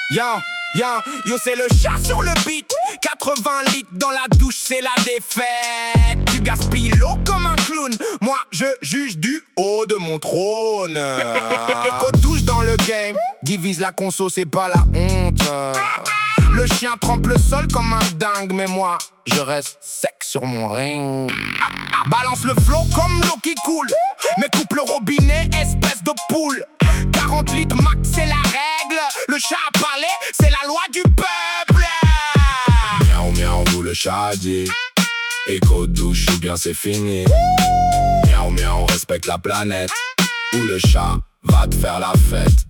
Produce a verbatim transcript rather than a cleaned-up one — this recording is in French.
Yo, yo, yo, c'est le chat sur le beat. quatre-vingts litres dans la douche, c'est la défaite. Tu gaspilles l'eau comme un clown. Moi, je juge du haut de mon trône. Côte douche dans le game. Divise la conso, c'est pas la honte. Le chien trempe le sol comme un dingue. Mais moi, je reste sec sur mon ring. Balance le flow comme l'eau qui coule. Mais coupe le robinet, espèce de poule. quarante litres max, c'est la règle. Le chat a parlé, c'est la loi du peuple. Miaou miaou, nous le chat a dit. Écho douche ou bien c'est fini. Miaou miaou, on respecte la planète. Ou le chat va te faire la fête.